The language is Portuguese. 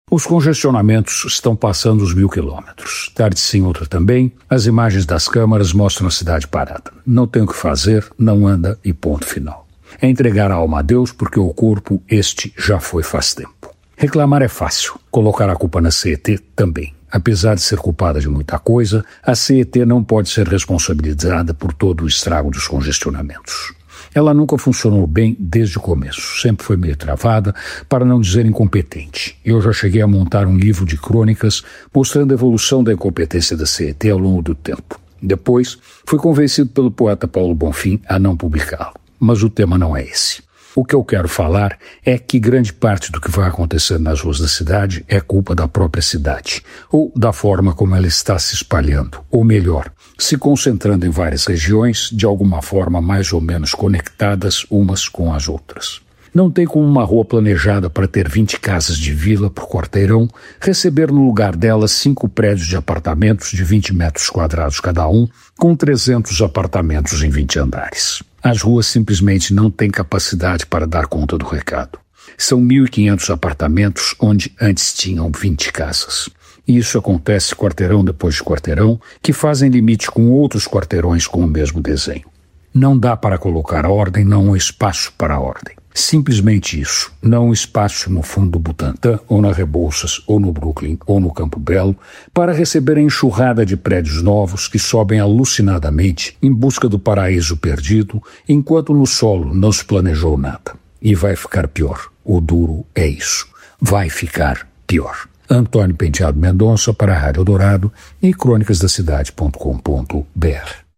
Os congestionamentos estão passando os 1.000 quilômetros. Tarde sim, outra também. As imagens das câmaras mostram a cidade parada. Não tem o que fazer, não anda e ponto final. É entregar a alma a Deus porque o corpo, este já foi faz tempo. Reclamar é fácil, colocar a culpa na CET também. Apesar de ser culpada de muita coisa, a CET não pode ser responsabilizada por todo o estrago dos congestionamentos. Ela nunca funcionou bem desde o começo, sempre foi meio travada, para não dizer incompetente. Eu já cheguei a montar um livro de crônicas mostrando a evolução da incompetência da CET ao longo do tempo. Depois, fui convencido pelo poeta Paulo Bonfim a não publicá-lo. Mas o tema não é esse. O que eu quero falar é que grande parte do que vai acontecer nas ruas da cidade é culpa da própria cidade, ou da forma como ela está se espalhando, ou melhor, se concentrando em várias regiões, de alguma forma mais ou menos conectadas umas com as outras. Não tem como uma rua planejada para ter 20 casas de vila por quarteirão receber no lugar delas 5 prédios de apartamentos de 20 metros quadrados cada um, com 300 apartamentos em 20 andares. As ruas simplesmente não têm capacidade para dar conta do recado. São 1.500 apartamentos onde antes tinham 20 casas. E isso acontece quarteirão depois de quarteirão, que fazem limite com outros quarteirões com o mesmo desenho. Não dá para colocar ordem, não há espaço para a ordem. Simplesmente isso, não espaço no fundo do Butantã, ou na Rebouças, ou no Brooklyn, ou no Campo Belo, para receber a enxurrada de prédios novos que sobem alucinadamente em busca do paraíso perdido, enquanto no solo não se planejou nada. E vai ficar pior. O duro é isso. Vai ficar pior. Antônio Penteado Mendonça para a Rádio Dourado e crônicasdacidade.com.br.